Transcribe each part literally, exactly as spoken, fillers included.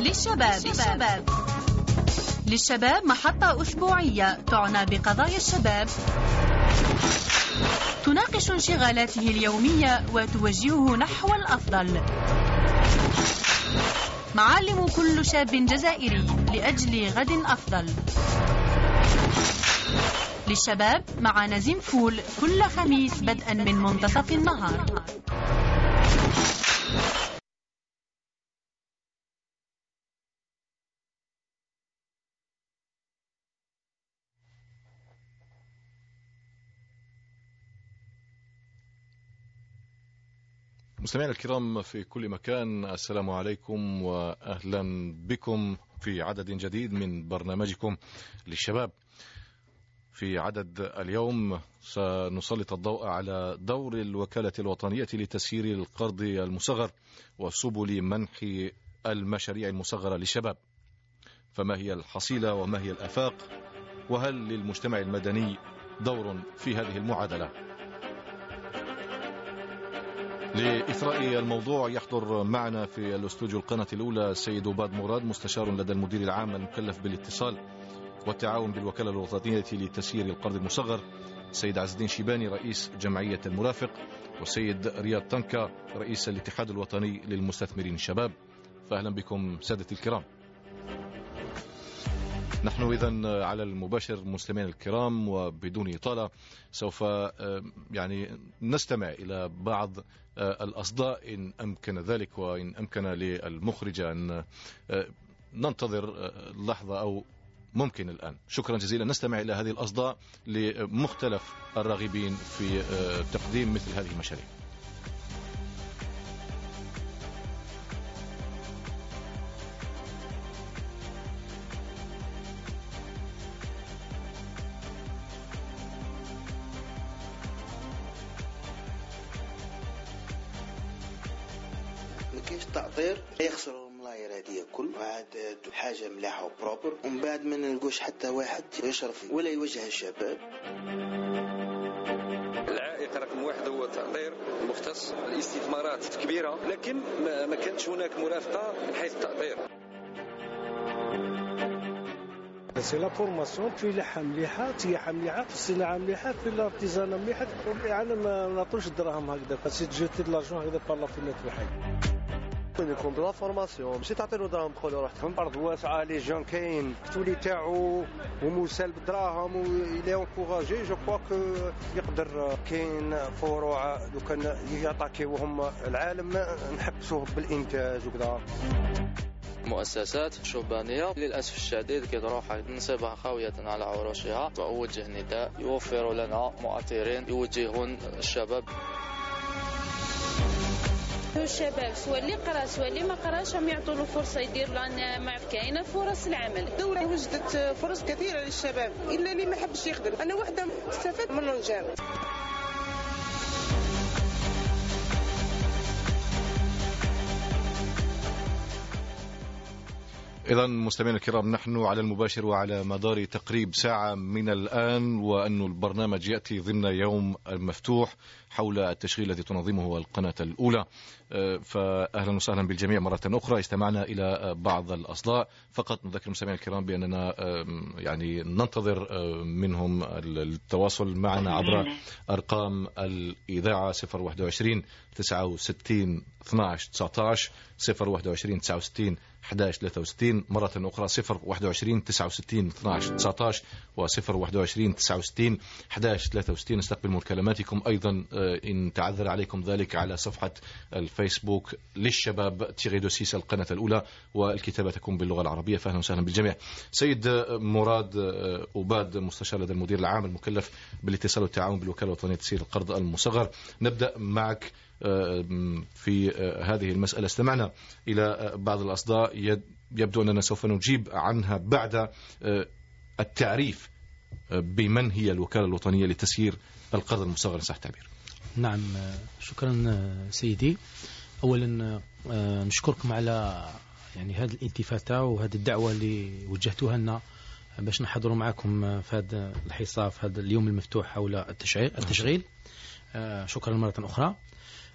للشباب. للشباب للشباب محطة أسبوعية تعنى بقضايا الشباب، تناقش انشغالاته اليومية وتوجهه نحو الأفضل. معالم كل شاب جزائري لأجل غد أفضل. للشباب مع نزيم فول كل خميس بدءا من منتصف النهار. مستمعينا الكرام في كل مكان، السلام عليكم وأهلا بكم في عدد جديد من برنامجكم للشباب. في عدد اليوم سنسلط الضوء على دور الوكالة الوطنية لتسيير القرض المصغر وسبل منح المشاريع المصغرة للشباب. فما هي الحصيلة وما هي الآفاق، وهل للمجتمع المدني دور في هذه المعادلة؟ لإثراء الموضوع يحضر معنا في الاستوديو القناة الأولى السيد عباد مراد، مستشار لدى المدير العام المكلف بالاتصال والتعاون بالوكالة الوطنية لتسيير القرض المصغر، السيد عز الدين شيباني رئيس جمعية المرافق، والسيد رياض طنكا رئيس الاتحاد الوطني للمستثمرين الشباب. فأهلا بكم سادتي الكرام. نحن إذن على المباشر مستمعين الكرام، وبدون إطالة سوف يعني نستمع إلى بعض الأصداء إن أمكن ذلك، وإن أمكن للمخرجة أن ننتظر لحظة أو ممكن الآن. شكرا جزيلا. نستمع إلى هذه الأصداء لمختلف الراغبين في تقديم مثل هذه المشاريع. كاش تعطير يخسروا الملاير هذه كل وعاد حاجه ملاحه وبروبر، ومن بعد ما نلقوش حتى واحد يشرف ولا يوجه الشباب. العائق رقم واحد هو التعطير المختص، الاستثمارات كبيره لكن ما كانتش هناك مرافقه من حيث التعطير. سي لا فورماسيون في لحة مليحة، سياحة مليحة، في الصناعة مليحة، في الارتيزان مليحة، والإعانة ما نعطوش الدراهم هكذا، سي جيتي دو لارجون هكذا بار لا فينيت بحال. يكون دو لا فورماسيون ماشي تعطي له دراهم تخلو روحك. من برض واسعة لي جون كاين التولي تاعو ومسال بالدراهم ويلي انكوراجي، جو كوا كو يقدر. كاين فروع لو كان يعطاكيوهم العالم نحبسوه بالإنتاج وكذا. مؤسسات شبانية للأسف الشديد كي تروح نسبها خاوية على عروشها، وأوجه نداء يوفروا لنا مؤطرين يوجهون الشباب. الشباب سواء اللي قرا سواء اللي ما قراش هم يعطوا له فرصه يدير لان ما كاينه فرص العمل. الدوله وجدت فرص كثيره للشباب، الا اللي ما حبش يخدم. انا وحده استفدت من الرجال. إذا مستمعينا الكرام، نحن على المباشر وعلى مدار تقريب ساعة من الآن، وأن البرنامج يأتي ضمن يوم مفتوح حول التشغيل الذي تنظمه القناة الأولى. فأهلا وسهلا بالجميع مرة أخرى. استمعنا إلى بعض الأصداء، فقط نذكر المستمعين الكرام بأننا يعني ننتظر منهم التواصل معنا عبر أرقام الإذاعة صفر واحد وعشرين تسعة وستين اثناعش تسعتاش، صفر واحد وعشرين تسعة وستين أحداش ثلاثة وستين، مرة أخرى صفر واحد وعشرين تسعة وستين اثناعش تسعتاش وصفر واحد وعشرين تسعة وستين أحداش ثلاثة وستين. نستقبل مكالماتكم أيضا إن تعذر عليكم ذلك على صفحة الفيسبوك للشباب تيغي دو سيس القناة الأولى، والكتابة تكون باللغة العربية. فأهلا وسهلا بالجميع. سيد مراد عباد، مستشار لدى المدير العام المكلف بالاتصال والتعاون بالوكالة الوطنية لتسيير القرض المصغر، نبدأ معك في هذه المسألة. استمعنا إلى بعض الأصداء يبدو أننا سوف نجيب عنها بعد التعريف بمن هي الوكالة الوطنية لتسيير القرض المصغر، صح التعبير. نعم، شكرا سيدي. أولا نشكركم على يعني هذه الالتفاتة وهذه الدعوة اللي وجهتوها لنا باش نحضروا معكم في هذا الحصة في هذا اليوم المفتوح حول التشغيل. التشغيل شكرا مرة أخرى.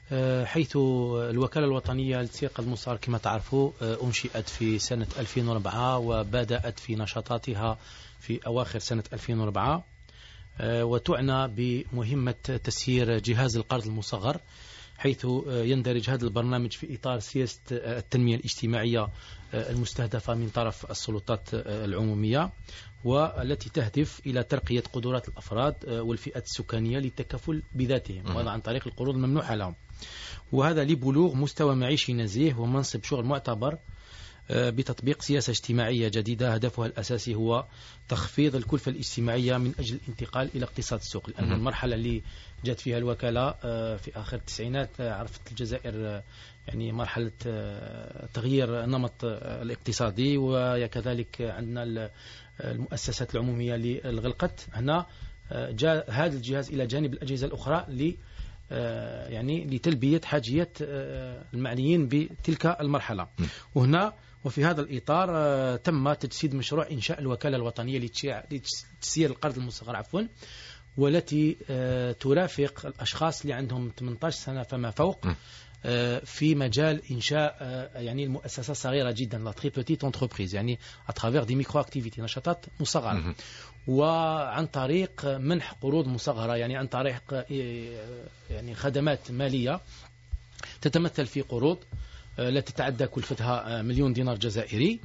حيث الوكالة الوطنية لتسويق المصغر كما تعرفوا أنشئت في سنة ألفين وأربعة وبدأت في نشاطاتها في أواخر سنة ألفين وأربعة، وتعنى بمهمة تسيير جهاز القرض المصغر، حيث يندرج هذا البرنامج في إطار سياسة التنمية الاجتماعية المستهدفة من طرف السلطات العمومية، والتي تهدف إلى ترقية قدرات الأفراد والفئات السكانية للتكفل بذاتهم، وهذا عن طريق القروض الممنوحة لهم، وهذا لبلوغ مستوى معيشي نزيه ومنصب شغل معتبر بتطبيق سياسة اجتماعية جديدة هدفها الأساسي هو تخفيض الكلفة الاجتماعية من أجل الانتقال إلى اقتصاد السوق. لأن المرحلة اللي جات فيها الوكالة في آخر التسعينات عرفت الجزائر يعني مرحلة تغيير النمط الاقتصادي، وكذلك عندنا المؤسسات العمومية اللي غلقت. هنا جاء هذا الجهاز إلى جانب الأجهزة الأخرى ل يعني لتلبية حاجية المعنيين بتلك المرحلة. وهنا وفي هذا الإطار تم تجسيد مشروع إنشاء الوكالة الوطنية لتسيير القرض المصغر عفوا، والتي ترافق الأشخاص اللي عندهم ثمانية عشر سنة فما فوق في مجال إنشاء يعني المؤسسة صغيرة جدا لا تري بوتيت انتربريز، يعني اترافير دي ميكرو اكتيفيتي نشاطات مصغرة، وعن طريق منح قروض مصغرة، يعني عن طريق يعني خدمات مالية تتمثل في قروض لا تتعدى كلفتها مليون دينار جزائري،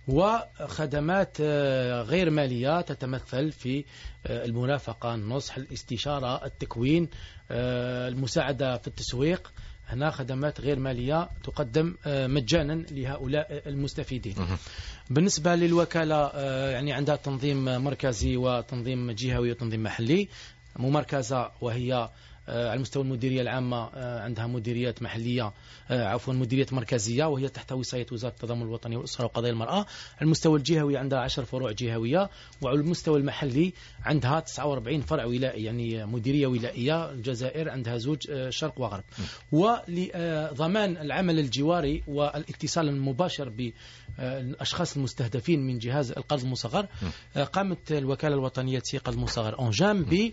وخدمات غير مالية تتمثل في المرافقة، النصح، الاستشارة، التكوين، المساعدة في التسويق. هنا خدمات غير مالية تقدم مجانا لهؤلاء المستفيدين. بالنسبة للوكالة يعني عندها تنظيم مركزي وتنظيم جهوي وتنظيم محلي. ممركزة وهي على المستوى المديرية العامة عندها مديريات محلية عفوا مديريات مركزية وهي تحت وصاية وزارة التضامن الوطني والأسرة وقضايا المرأة. على المستوى الجهوي عندها عشر فروع جهوية، وعلى المستوى المحلي عندها تسعة وأربعين فرع ولائي، يعني مديرية ولائية. الجزائر عندها زوج شرق وغرب. ولضمان العمل الجواري والاتصال المباشر بالأشخاص المستهدفين من جهاز القرض المصغر، قامت الوكالة الوطنية لتسويق المصغر أونجام ب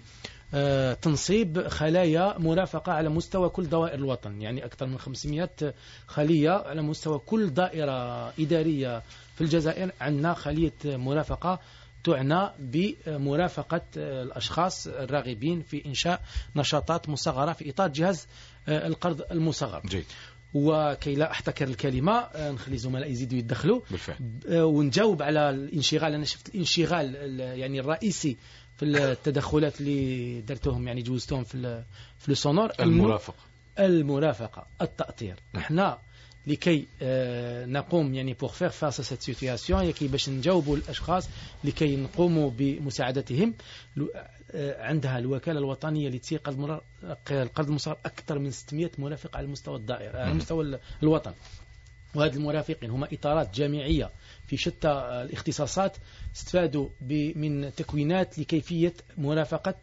تنصيب خلايا مرافقة على مستوى كل دوائر الوطن، يعني أكثر من خمسمائة خلية على مستوى كل دائرة إدارية في الجزائر. عندنا خلية مرافقة تعنى بمرافقة الأشخاص الراغبين في إنشاء نشاطات مصغرة في إطار جهاز القرض المصغر. جيد. وكي لا أحتكر الكلمة نخلي زملاء يزيدوا يدخلوا بالفعل، ونجاوب على الانشغال. أنا شفت الانشغال يعني الرئيسي في التدخلات اللي درتهم، يعني جوزتهم في في السونور. المرافقة المرافقة التأطير. احنا لكي نقوم يعني pour faire face à cette situation، يعني باش نجاوبوا الأشخاص لكي نقوموا بمساعدتهم، عندها الوكالة الوطنية لتسويق القرض المصغر أكثر من ستمائة مرافق على مستوى الدائرة على مستوى الوطن. وهذه المرافقين هم إطارات جامعية في شتى الاختصاصات استفادوا من تكوينات لكيفية مرافقة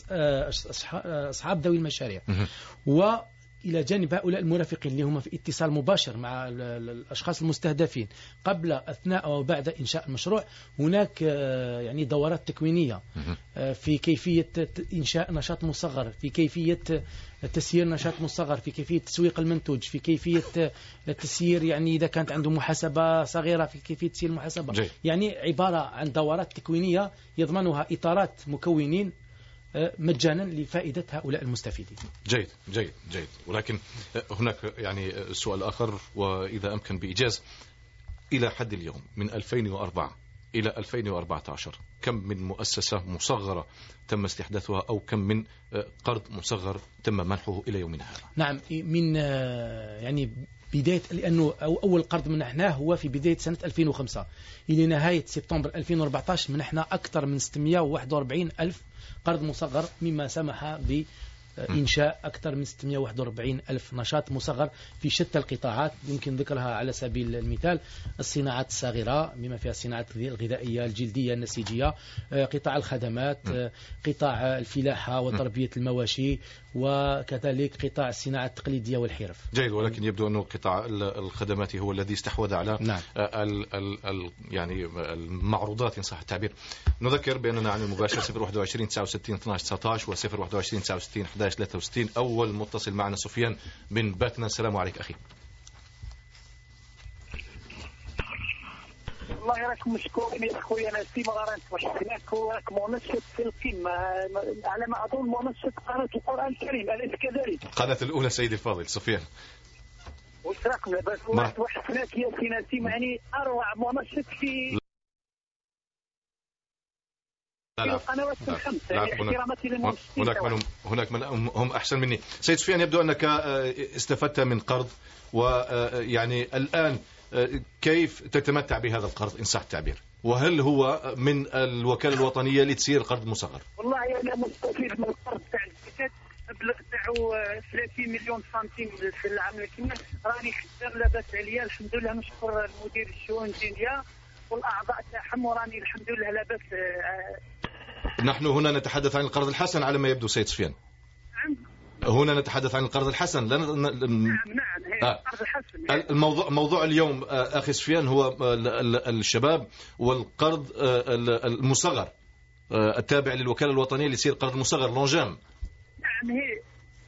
أصحاب ذوي المشاريع. وإلى جانب هؤلاء المرافقين اللي هم في اتصال مباشر مع الأشخاص المستهدفين قبل، أثناء وبعد إنشاء المشروع، هناك يعني دورات تكوينية في كيفية إنشاء نشاط مصغر، في كيفية تسيير نشاط مصغر، في كيفية تسويق المنتوج، في كيفية تسيير يعني إذا كانت عنده محاسبة صغيرة في كيفية تسيير المحاسبة. جي. يعني عبارة عن دورات تكوينية يضمنها إطارات مكونين مجانا لفائدة هؤلاء المستفيدين. جيد جيد جيد. ولكن هناك يعني سؤال آخر، وإذا أمكن بإيجاز، إلى حد اليوم من ألفين وأربعة إلى ألفين وأربعة عشر كم من مؤسسة مصغرة تم استحداثها، أو كم من قرض مصغر تم منحه إلى يومنا هذا؟ نعم، من يعني بداية، لأنه أول قرض منحناه هو في بداية سنة ألفين وخمسة إلى نهاية سبتمبر ألفين وأربعة عشر منحنا أكثر من ستمائة وواحد وأربعين ألف قرض مصغر، مما سمح بإنشاء أكثر من ستمائة وواحد وأربعين ألف نشاط مصغر في شتى القطاعات. يمكن ذكرها على سبيل المثال الصناعات الصغيرة بما فيها الصناعات الغذائية، الجلدية، النسيجية، قطاع الخدمات، قطاع الفلاحة وتربية المواشي، وكذلك قطاع الصناعة التقليدية والحرف. جيد، ولكن يبدو أنه قطاع الخدمات هو الذي استحوذ على نعم. ال ال ال يعني المعروضات إن صح التعبير. نذكر بأننا عن المباشر صفر واحد وعشرين تسعة وستين اثناعش تسعطاش وصفر واحد وعشرين تسعة وستين أحداش ثلاثة وستين. أول متصل معنا سفيان بن باتنا. السلام عليك أخي. والله راكم مشكورين يا خويا، انا سيما رانت واش هناك راك منشط في القمه على ما اظن منشط قناه القران الكريم، اليس كذلك؟ القناه الاولى سيدي الفاضل سفيان. واش راكم لاباس؟ واحد هناك يا سينا سيما يعني اروع منشط في القنوات الخمس. هناك من هناك من هم احسن مني. سيد سفيان، يبدو انك استفدت من قرض، ويعني الان كيف تتمتع بهذا القرض إن صح التعبير؟ وهل هو من الوكالة الوطنية لتسيير قرض مصغر؟ والله أنا مستفيد من القرض تاع الزكاة مبلغ تاعو ثلاثين مليون سنتيم في العام الكامل. راني خدام لاباس عليا الحمد لله، نشكر المدير الشؤون الدينية والأعضاء تاعهم، وراني الحمد لله لاباس. نحن هنا نتحدث عن القرض الحسن على ما يبدو سيد سفيان. هنا نتحدث عن القرض الحسن. لا ن... نعم نعم هي آه. القرض الحسن. الموضوع موضوع اليوم أخي سفيان هو الشباب والقرض المصغر التابع للوكالة الوطنية لتسيير القرض المصغر لونجام. نعم هي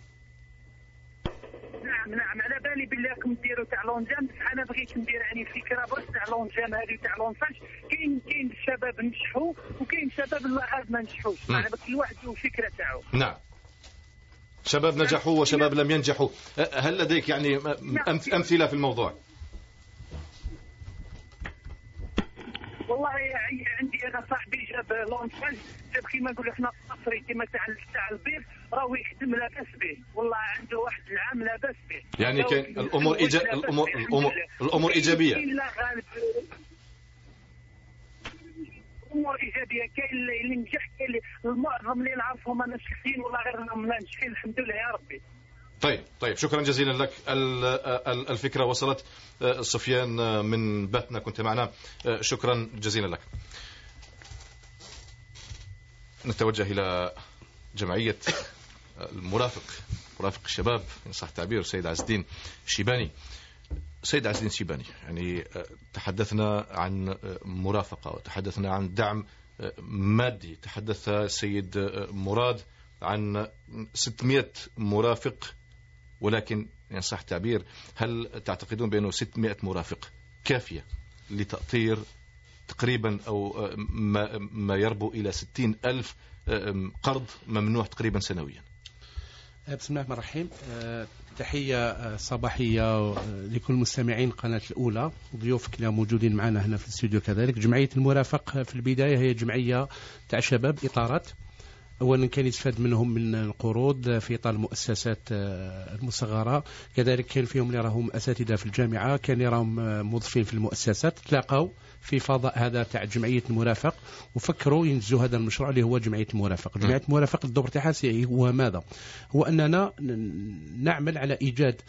نعم نعم على بالي بالله راكم ديروا تاع لونجام، بصح انا بغيت ندير يعني فكره بس تاع لونجام هذه تاع لونساج. كاين كاين الشباب نجحوا وكاين شباب الله عاد ما نجحوش، معناتها كل واحد له فكره تاعو. نعم، شباب نجحوا وشباب لم ينجحوا. هل لديك يعني أمثلة في الموضوع؟ والله عندي أنا صاحبي جاب لونساج، جاب كيما نقول احنا قصري كيما تاع تاع البيض، راهو يخدم لاباس به، والله عنده واحد العام لاباس به. يعني كان الأمور إيجا... الأمور الأمور الأمور إيجابية. لا غالب امور ايجابيه، كاين اللي نجح، كاين اللي المعظم اللي نعرفهم انا شخصيا والله غير انهم ناجحين الحمد لله يا ربي. طيب طيب شكرا جزيلا لك. الفكره وصلت. سفيان من باتنا كنت معنا، شكرا جزيلا لك. نتوجه الى جمعيه المرافق، مرافق الشباب ان صح التعبير، السيد عز الدين الشيباني. سيد عز الدين الشيباني، يعني تحدثنا عن مرافقة وتحدثنا عن دعم مادي، تحدث السيد مراد عن ستمائة مرافق، ولكن إن صح التعبير هل تعتقدون بأنه ستمائة مرافق كافية لتأطير تقريبا أو ما, ما يربو إلى ستين ألف قرض ممنوع تقريبا سنويا؟ بسم الله الرحمن الرحيم. تحية صباحية لكل مستمعين قناة الأولى، ضيوفك اللي موجودين معنا هنا في الاستوديو. كذلك جمعية المرافق في البداية هي جمعية تاع شباب إطارات، أولا كان يستفاد منهم من القروض في إطار المؤسسات المصغرة، كذلك كان فيهم اللي راهم أساتذة في الجامعة، كان اللي راهم موظفين في المؤسسات، تلاقوا في فضاء هذا تاع جمعية المرافق وفكروا ينجزوا هذا المشروع اللي هو جمعية المرافق. جمعية المرافق الدور تاعها هو ماذا؟ هو أننا نعمل على إيجاد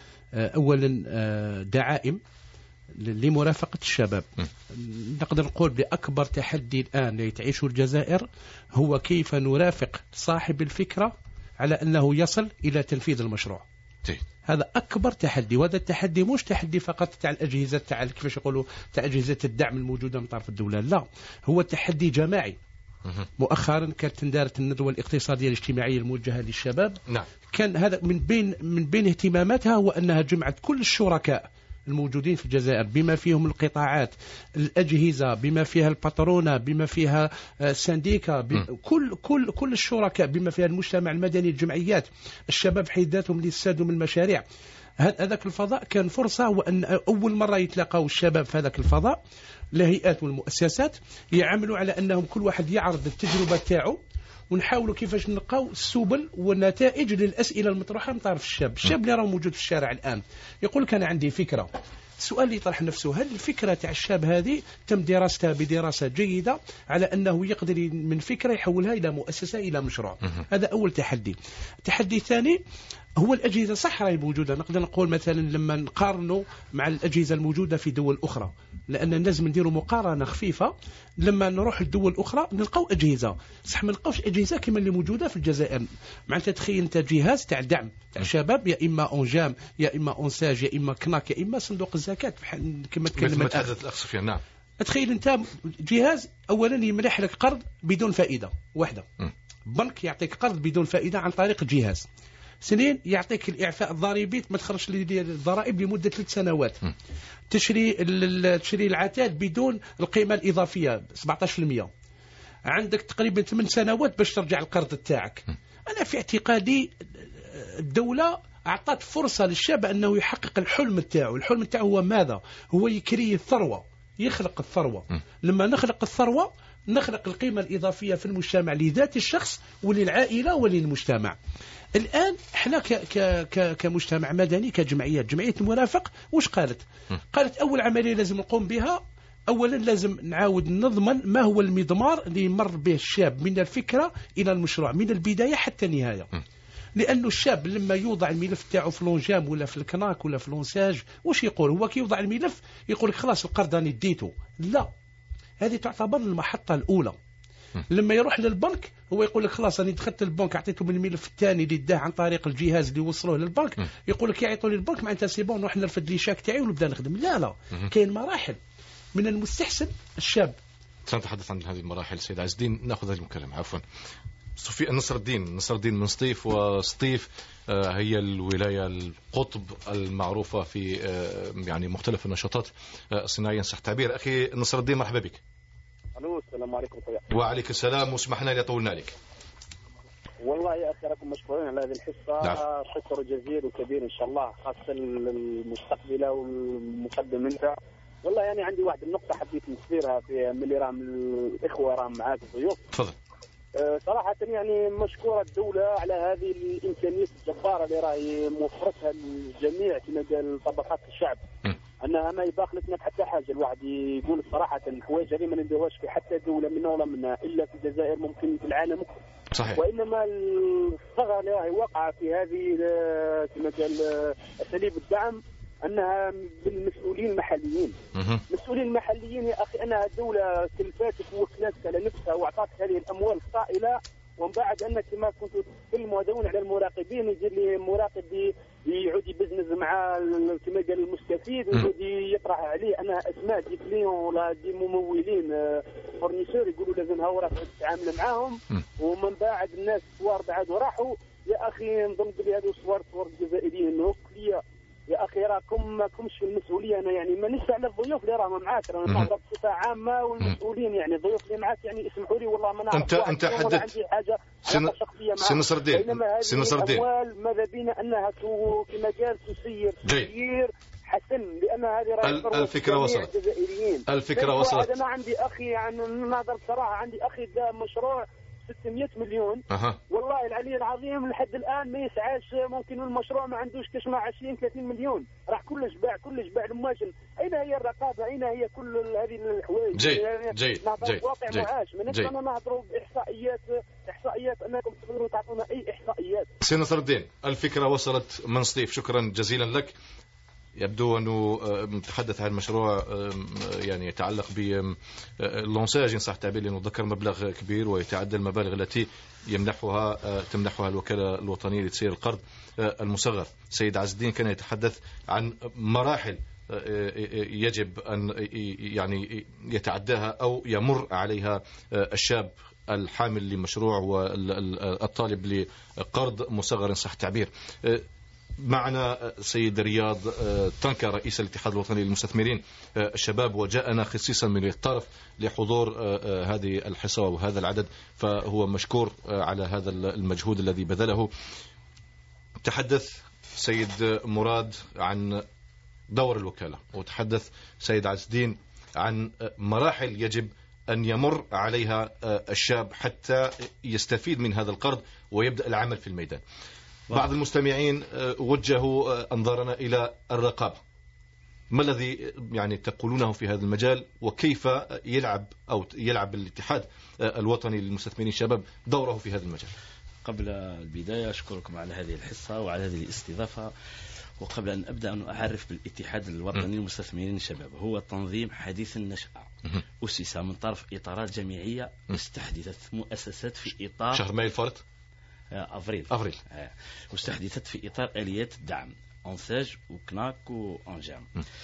أولا دعائم لمرافقة الشباب. نقدر نقول بأكبر تحدي الآن اللي تعيشه الجزائر هو كيف نرافق صاحب الفكرة على أنه يصل إلى تنفيذ المشروع. هذا أكبر تحدي، وهذا التحدي مش تحدي فقط تاع الأجهزة تاع كيفاش يقولوا تاع أجهزة الدعم الموجودة من طرف الدولة، لا، هو تحدي جماعي. مؤخرا كانت تندارت الندوة الاقتصادية الاجتماعية الموجهة للشباب. نعم. كان هذا من بين من بين اهتماماتها هو أنها جمعت كل الشركاء الموجودين في الجزائر بما فيهم القطاعات، الأجهزة، بما فيها الباترونة، بما فيها السنديكا، كل كل كل الشركاء، بما فيها المجتمع المدني، الجمعيات، الشباب حيث ذاتهم اللي يستفادوا من المشاريع. هذاك الفضاء كان فرصة، وأن أول مرة يتلاقوا الشباب في هذاك الفضاء، الهيئات والمؤسسات يعملوا على أنهم كل واحد يعرض التجربة تاعو، ونحاولوا كيفاش نلقاو السبل والنتائج للأسئلة المطروحة من طرف الشاب. الشاب اللي راه موجود في الشارع الآن يقول لك أنا عندي فكرة. السؤال اللي يطرح نفسه، هل الفكرة تاع الشاب هذه تم دراستها بدراسة جيدة على أنه يقدر من فكرة يحولها إلى مؤسسة إلى مشروع؟ هذا أول تحدي. التحدي الثاني هو الأجهزة، صح راهي موجودة، نقدر نقول مثلا لما نقارنوا مع الأجهزة الموجودة في دول أخرى، لان لازم نديروا مقارنه خفيفه. لما نروح لدول اخرى نلقاو اجهزه، صح ما نلقاوش اجهزه كما اللي موجوده في الجزائر. معناتها تخيل انت جهاز تاع دعم تاع الشباب، يا اما اونجام يا اما اونساج يا اما كناك يا اما صندوق الزكاه كما تكلمت الاخ سفيان. نعم. تخيل انت جهاز اولا يمنح لك قرض بدون فائده واحده، بنك يعطيك قرض بدون فائده عن طريق الجهاز. سنين يعطيك الإعفاء الضريبي ما تخرجش الضرائب لمدة ثلاث سنوات. م. تشري تشري العتاد بدون القيمة الإضافية سبعة عشر بالمئة. عندك تقريبا ثمان سنوات باش ترجع القرض تاعك. أنا في اعتقادي الدولة أعطت فرصة للشاب أنه يحقق الحلم تاعه. الحلم تاعه هو ماذا؟ هو يكري الثروة، يخلق الثروة. م. لما نخلق الثروة نخلق القيمة الإضافية في المجتمع لذات الشخص وللعائلة وللمجتمع. الآن احنا ك ك كمجتمع مدني كجمعيات، جمعية المرافق وش قالت؟ قالت أول عملية لازم نقوم بها، أولا لازم نعاود نضمن ما هو المضمار اللي يمر به الشاب من الفكرة إلى المشروع من البداية حتى النهاية. لأنه الشاب لما يوضع الملف تاعه في لونجام ولا في الكناك ولا في لونساج وش يقول؟ هو كي يوضع الملف يقول لك خلاص القرض أنا اديته. لا، هذه تعتبر المحطة الأولى. لما يروح للبنك هو يقول لك خلاص انا دخلت البنك اعطيتهم الملف الثاني اللي داه عن طريق الجهاز اللي وصلوه للبنك، يقول لك يعطوا لي البنك معناتها سي بون نروح نرفد لي شاك تاعي ونبدا نخدم. لا لا، كاين مراحل. من المستحسن الشاب سنتحدث عن هذه المراحل. سيد عز الدين ناخذ هذه المكالمه. عفوا صفي نصر الدين نصر الدين من سطيف. وسطيف هي الولايه القطب المعروفه في يعني مختلف النشاطات الصناعيه صح التعبير. اخي نصر الدين مرحبا بك. الو السلام عليكم. وعليك السلام واسمحنا لي طولنا عليك. والله يا اخي راكم مشكورين على هذه الحصه. نعم. شكر جزيل وكبير ان شاء الله، خاصه المستقبله والمقدم انت. والله يعني عندي واحد النقطه حبيت نثيرها في ملي راه الاخوه راه معاك الضيوف. تفضل. أه صراحه يعني مشكوره الدوله على هذه الامكانيات الجباره اللي راهي موفرتها للجميع كما قال طبقات الشعب. م. انها ما يباخلتنا بحتى حاجه. الواحد يقول صراحه الحوايج هذه ما نديروهاش في حتى دوله منا ولا منا الا في الجزائر، ممكن في العالم صحيح. وانما الثغره اللي راهي واقعه في هذه كما قال اساليب الدعم انها بالمسؤولين المحليين. المسؤولين المحليين يا اخي انها الدوله كلفاتك ووكلاتك على نفسها واعطتك هذه الاموال الطائله، ومن بعد انك كما كنتوا تتكلموا هذون على المراقبين يجي لي مراقب يعود يبزنز مع كما قال المستفيد ويعود يطرح عليه انها اسماء دي كليون ولا دي ممولين فورنيسور يقولوا لازم هاو تتعامل معاهم، ومن بعد الناس صوار بعد وراحوا. يا اخي نظن بلي هذو صوار صوار الجزائريين هوكليه يا اخي راكم ما كمش في المسؤوليه. انا يعني ما نسى على الضيوف اللي راهم معاك، رانا نهضر بصفه عامه والمسؤولين يعني الضيوف اللي معاك يعني اسمحوا لي والله ما نعرف. انت انت حددت عندي حاجه سن... شخصيه سي نصر الدين سي نصر الدين الاموال ماذا بينا انها كما قال تسير تسيير حسن، لان هذه راهي الفكره وصلت. الفكره وصلت. انا عندي اخي يعني نهضر بصراحه، عندي اخي دا مشروع ستمئة مليون. أه. والله العلي العظيم لحد الان ما يسعاش، ممكن المشروع ما عندوش كشمة عشرين ثلاثين مليون، راح كلش باع كلش باع الماجن. اين هي الرقابه؟ اين هي كل هذه الحوايج؟ جيد يعني جيد جيد واقع معاش. ما نبغى نهضروا باحصائيات احصائيات انكم تقدروا تعطونا اي احصائيات. سي نصر الدين الفكره وصلت من سطيف، شكرا جزيلا لك. يبدو أنه نتحدث عن مشروع يعني يتعلق باللونساج إن صح التعبير، لأنه ذكر مبلغ كبير ويتعدى المبالغ التي يمنحها تمنحها الوكالة الوطنية لتسيير القرض المصغر. سيد عز الدين كان يتحدث عن مراحل يجب أن يعني يتعداها أو يمر عليها الشاب الحامل لمشروع والطالب لقرض مصغر إن صح التعبير. معنا سيد رياض تنكا رئيس الاتحاد الوطني للمستثمرين الشباب، وجاءنا خصيصا من الطرف لحضور هذه الحصة وهذا العدد، فهو مشكور على هذا المجهود الذي بذله. تحدث سيد مراد عن دور الوكالة، وتحدث سيد عز الدين عن مراحل يجب أن يمر عليها الشاب حتى يستفيد من هذا القرض ويبدأ العمل في الميدان. بعض المستمعين وجهوا أنظارنا إلى الرقابة. ما الذي يعني تقولونه في هذا المجال، وكيف يلعب أو يلعب الاتحاد الوطني للمستثمرين الشباب دوره في هذا المجال؟ قبل البداية أشكركم على هذه الحصة وعلى هذه الاستضافة، وقبل أن أبدأ أن أعرف بالاتحاد الوطني للمستثمرين الشباب، هو تنظيم حديث النشأة أسس من طرف إطارات جميعية استحدثت مؤسسات في إطار شهر ماي الفارط أفريل أفريل واستحدثت في إطار آليات الدعم أنساج وكناك وأنجام.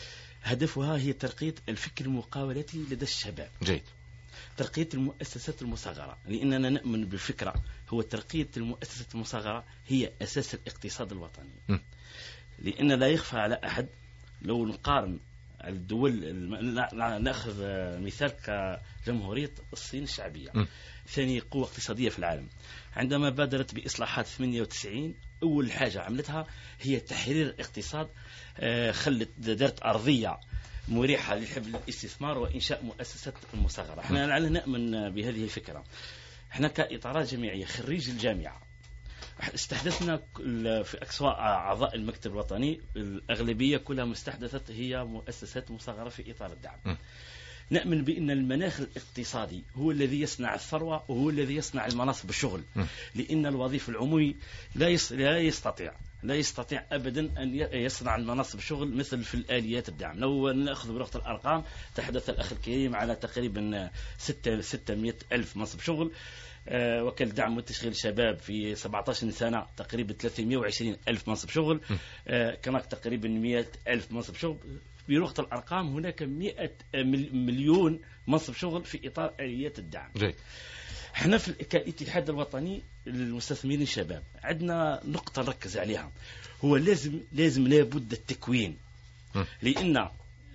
هدفها هي ترقية الفكر المقاولاتي لدى الشباب. جيد. ترقية المؤسسات المصغرة، لأننا نؤمن بالفكرة هو ترقية المؤسسات المصغرة هي أساس الاقتصاد الوطني. م. لأن لا يخفى على أحد لو نقارن الدول، نأخذ مثال كجمهورية الصين الشعبية م. ثاني قوة اقتصادية في العالم، عندما بادرت بإصلاحات ثمانية وتسعين أول حاجة عملتها هي تحرير الاقتصاد، خلت دارت أرضية مريحة لحفظ الاستثمار وإنشاء مؤسسات المصغرة. احنا لعل نؤمن بهذه الفكرة. احنا كإطارات جميعية خريج الجامعة استحدثنا في أسواق أعضاء المكتب الوطني، الأغلبية كلها مستحدثت هي مؤسسات مصغرة في إطار الدعم. م. نؤمن بأن المناخ الاقتصادي هو الذي يصنع الثروة وهو الذي يصنع المناصب الشغل، م. لأن الوظيفة العمومي لا لا يستطيع لا يستطيع أبدا أن يصنع المناصب الشغل مثل في الآليات الدعم. لو نأخذ بلغة الأرقام، تحدث الأخ الكريم على تقريبا ستمائة ألف منصب شغل، آه وكالة دعم وتشغيل الشباب في سبعة عشر سنة تقريبا ثلاثمائة وعشرين ألف منصب شغل، آه كناك تقريبا مئة ألف منصب شغل. بلغة الأرقام هناك مئة مليون منصب شغل في إطار آليات الدعم. جي. احنا في كالاتحاد الوطني للمستثمرين الشباب عندنا نقطة نركز عليها، هو لازم لازم لابد التكوين. م. لأن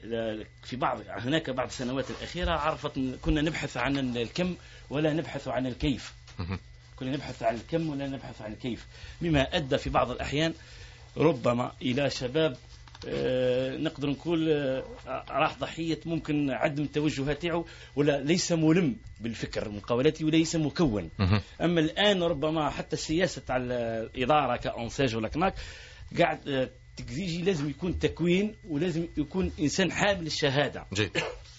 في بعض هناك بعض السنوات الأخيرة عرفت كنا نبحث عن الكم ولا نبحث عن الكيف. م. كنا نبحث عن الكم ولا نبحث عن الكيف، مما أدى في بعض الأحيان ربما إلى شباب آه نقدر نقول آه راح ضحية ممكن عدم التوجه تاعو ولا ليس ملم بالفكر المقاولاتي وليس مكون. م. أما الآن ربما حتى السياسة على الإدارة كأنساج ولا كناك قاعد آه تكزيجي لازم يكون تكوين ولازم يكون إنسان حامل الشهادة. جيد.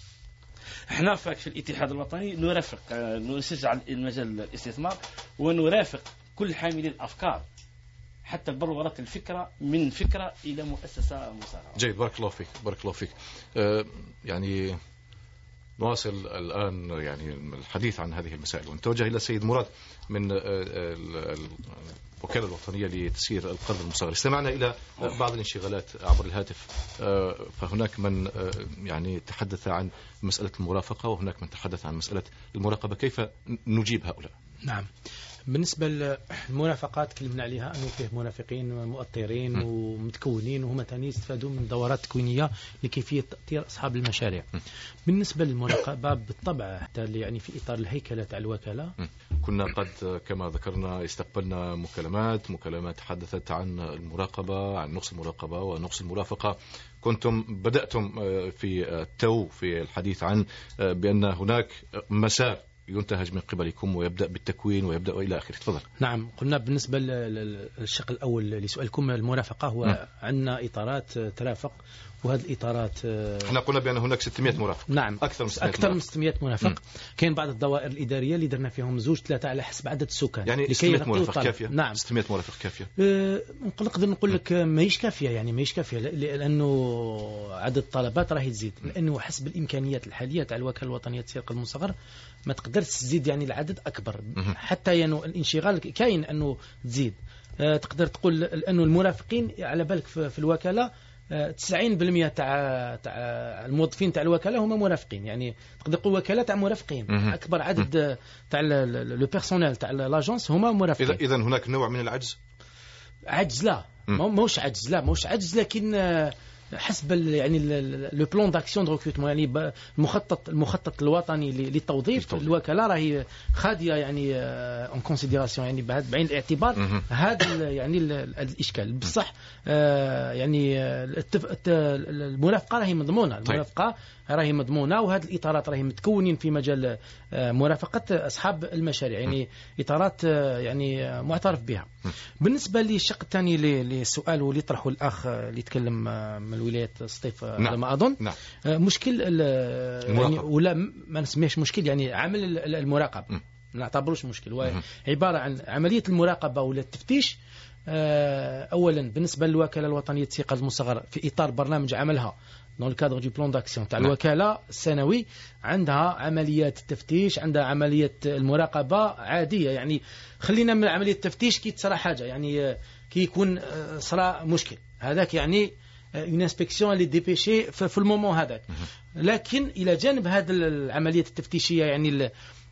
احنا في الاتحاد الوطني نرافق آه نشجع المجال الاستثمار ونرافق كل حاملي الأفكار حتى بلورة الفكرة من فكرة إلى مؤسسة مصغرة. جيد. بارك الله فيك بارك الله فيك. آه يعني نواصل الآن يعني الحديث عن هذه المسائل ونتوجه إلى السيد مراد من الوكالة الوطنية لتسيير القرض المصغر. استمعنا إلى بعض الانشغالات عبر الهاتف، فهناك من يعني تحدث عن مسألة المرافقة وهناك من تحدث عن مسألة المراقبة، كيف نجيب هؤلاء؟ نعم، بالنسبة للمرافقات تكلمنا عليها أنه فيه مرافقين مؤطرين م. ومتكونين وهم تاني يستفادوا من دورات تكوينية لكيفية تأطير أصحاب المشاريع. م. بالنسبة للمراقبة بالطبع حتى يعني في إطار الهيكلة تاع الوكالة م. كنا قد كما ذكرنا استقبلنا مكالمات مكالمات تحدثت عن المراقبة، عن نقص المراقبة ونقص المرافقة. كنتم بدأتم في التو في الحديث عن بأن هناك مسار ينتهج من قبلكم ويبدأ بالتكوين ويبدأ إلى آخره. تفضل. نعم، قلنا بالنسبة للشق الأول لسؤالكم المرافقة هو م. عندنا إطارات ترافق، وهذه الإطارات احنا قلنا بأن هناك ستمائة مرافق. نعم، أكثر من ستمائة أكثر مرافق. من ستمائة مرافق. كاين بعض الدوائر الإدارية اللي درنا فيهم زوج ثلاثة على حسب عدد السكان. يعني ستمائة مرافق كافية؟ نعم، ستمائة مرافق كافية. أه نقدر نقول لك ماهيش كافية، يعني ماهيش كافية لأنه عدد الطلبات راهي تزيد، لأنه حسب الإمكانيات الحالية تاع الوكالة الوطنية للتسيير القرض المصغر ما تقدرش تزيد يعني العدد أكبر. م. حتى يعني الانشغال كاين أنه تزيد. أه تقدر تقول أنه المرافقين على بالك في, في الوكالة تسعين بالمئة تاع تاع الموظفين تاع الوكاله هما مرافقين، يعني تقدر تقول وكاله تاع مرافقين. اكبر عدد تاع لو بيرسونيل تاع لاجونس هما مرافقين. اذا اذا هناك نوع من العجز. عجز لا، ماهوش عجز، لا ماهوش عجز، لكن حسب يعني لو بلان داكسيون دو ريكروتمون، يعني المخطط المخطط الوطني للتوظيف الوكاله راهي خاديه يعني اون كونسيديراسيون، يعني بعين الاعتبار هذا يعني الاشكال. بصح يعني المرافقه راهي مضمونه، المرافقه راهي مضمونه، وهذه الاطارات راهي متكونين في مجال مرافقه اصحاب المشاريع، يعني اطارات يعني معترف بها. بالنسبه للشق الثاني للسؤال واللي طرحه الاخ اللي يتكلم من الولايات الصيف على ما اظن، نعم. مشكل يعني ولا ما نسميهش مشكل، يعني عمل المراقبه ما نعتبروش مشكل، هو عباره عن عمليه المراقبه ولا التفتيش أولا بالنسبة للوكالة الوطنية للثقة المصغرة في إطار برنامج عملها dans le cadre du plan d'action تاع الوكالة السنوي، عندها عمليات التفتيش، عندها عملية المراقبة عادية. يعني خلينا من عملية التفتيش كي تصرى حاجة، يعني كي يكون صرا مشكل هذاك، يعني une inspection اللي ديبيشي في المومون هذاك. لكن إلى جانب هذه العملية التفتيشية يعني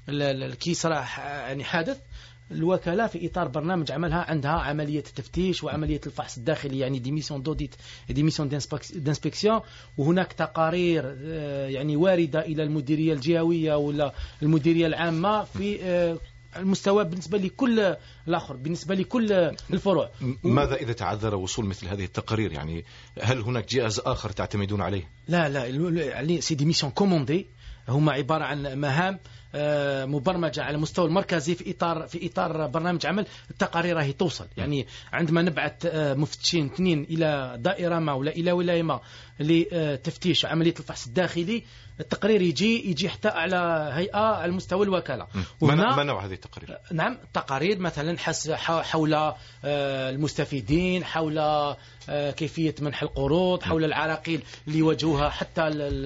كي صرا يعني حادث، الوكالة في إطار برنامج عملها عندها عملية التفتيش وعملية الفحص الداخلي، يعني دي ميسيون دوديت دي ميسيون دانسبكسيون، وهناك تقارير يعني واردة إلى المديرية الجهوية ولا المديرية العامة في المستوى بالنسبة لكل الآخر، بالنسبة لكل الفروع. ماذا إذا تعذر وصول مثل هذه التقارير؟ يعني هل هناك جهاز آخر تعتمدون عليه؟ لا لا، سي دي ميسيون كوموندي، هما عبارة عن مهام مبرمجة على المستوى المركزي في إطار في إطار برنامج عمل. التقارير راهي توصل، يعني عندما نبعث مفتشين اثنين إلى دائرة ما ولا إلى ولاية ما لتفتيش عملية الفحص الداخلي، التقرير يجي يجي حتى على هيئة على مستوى الوكالة. ما نوع هذه التقارير؟ نعم، تقارير مثلا حول المستفيدين، حول كيفية منح القروض، حول العراقيل اللي يواجهوها حتى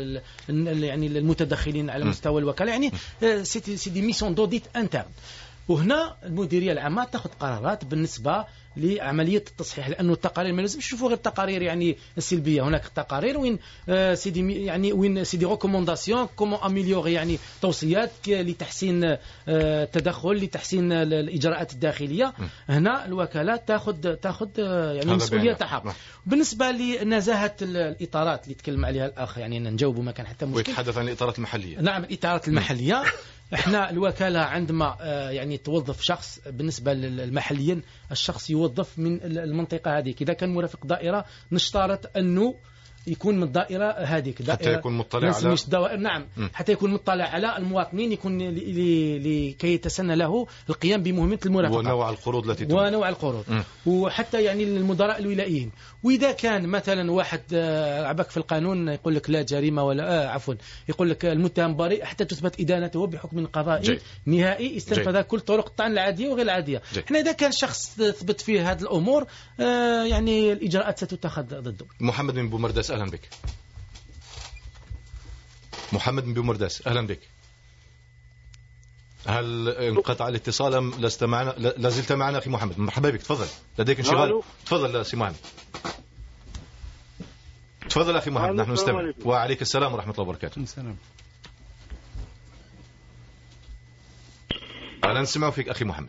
يعني المتدخلين على مستوى الوكالة، يعني سي دي ميسيون دوديت انترن. وهنا المديرية العامة تأخذ قرارات بالنسبة لعملية التصحيح، لأنه التقارير ما لازم نشوفوا غير التقارير يعني السلبية، هناك تقارير وين سيدي يعني وين سيدي ريكومونداسيون كومون اميليوري، يعني توصيات لتحسين التدخل، لتحسين الإجراءات الداخلية. هنا الوكالات تأخذ تأخذ يعني مسؤولية تاعها. بالنسبة لنزاهة الإطارات اللي تكلم عليها الأخ، يعني نجاوبوا ما كان حتى مشكل. ويتحدث عن الإطارات المحلية. نعم، الإطارات المحلية. احنا الوكالة عندما يعني توظف شخص، بالنسبة للمحليين الشخص يوظف من المنطقة هذه. إذا كان مرافق دائرة نشترط أنه يكون من الدائرة هذيك، حتى يكون مطلع على دوائر. نعم، م. حتى يكون مطلع على المواطنين، يكون لكي يتسنى له القيام بمهمة المرافقة ونوع القروض التي تم. ونوع القروض م. وحتى يعني المدراء الولائيين. وإذا كان مثلا واحد عبك في القانون يقول لك لا جريمة ولا آه عفوا يقول لك المتهم بريء حتى تثبت إدانته بحكم قضائي جي. نهائي، استنفذ كل طرق الطعن العادية وغير العادية. احنا إذا كان شخص ثبت فيه هذه الأمور آه يعني الإجراءات ستتخذ ضده. محمد من بومرداس، أهلا بك. محمد من بومرداس، أهلا بك. هل انقطع الاتصال أم لست معنا؟ لا زلت معنا أخي محمد؟ مرحبا بك، تفضل، لديك انشغال. تفضل سي محمد، تفضل أخي محمد، نحن نستمع. وعليك السلام ورحمة الله وبركاته. السلام. أنا نسمع فيك أخي محمد.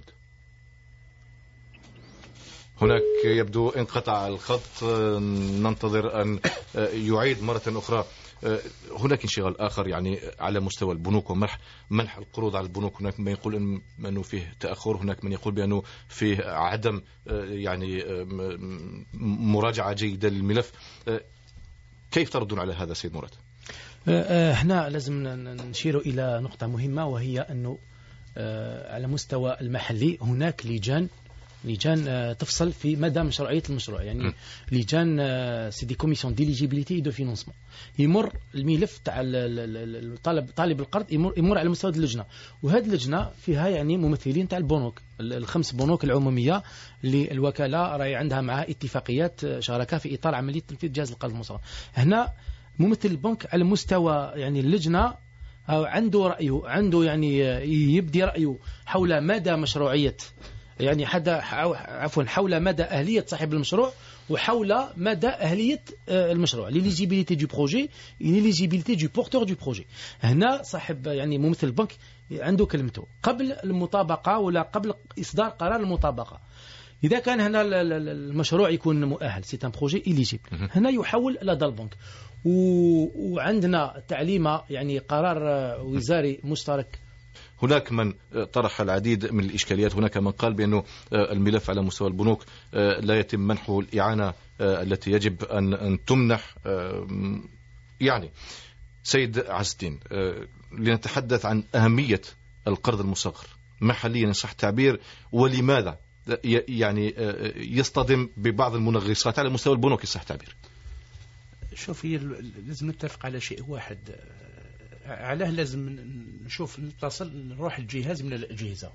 هناك يبدو انقطع الخط، ننتظر أن يعيد مرة أخرى. هناك انشغال آخر يعني على مستوى البنوك ومنح منح القروض على البنوك. هناك من يقول أنه فيه تأخر، هناك من يقول بأنه فيه عدم يعني مراجعة جيدة للملف. كيف تردون على هذا سيد مراد؟ احنا لازم نشير إلى نقطة مهمة، وهي أنه على مستوى المحلي هناك لجان لجان تفصل في مدى مشروعية المشروع، يعني م. لجان سيدي كوميسيون ديليجيبيليتي دو فينانسمون. يمر الملف تاع الطالب طالب القرض يمر يمر على مستوى اللجنة، وهذه اللجنة فيها يعني ممثلين تاع البنوك، الخمس بنوك العمومية اللي الوكالة راهي عندها معها اتفاقيات شراكة في إطار عملية تنفيذ جهاز القرض المصغر. هنا ممثل البنك على مستوى يعني اللجنة عنده رأيه، عنده يعني يبدي رأيه حول مدى مشروعية، يعني حدا عفوا حول مدى أهلية صاحب المشروع، وحول مدى أهلية المشروع، ليليجيبيليتي دو بروجي، ليليجيبيليتي دو بورتور دو بروجي. هنا صاحب يعني ممثل البنك عنده كلمته قبل المطابقة ولا قبل إصدار قرار المطابقة. إذا كان هنا المشروع يكون مؤهل، سي ان بروجي إليجيبل، هنا يحول لدى البنك. وعندنا تعليمة يعني قرار وزاري مشترك. هناك من طرح العديد من الإشكاليات، هناك من قال بأنه الملف على مستوى البنوك لا يتم منحه الإعانة التي يجب أن تمنح. يعني سيد عز الدين، لنتحدث عن أهمية القرض المصغر محليا إن صح التعبير، ولماذا يعني يصطدم ببعض المنغصات على مستوى البنوك إن صح التعبير. شوف، هي لازم نتفق على شيء واحد، علاه لازم نشوف نتصل نروح الجهاز من الأجهزة. م.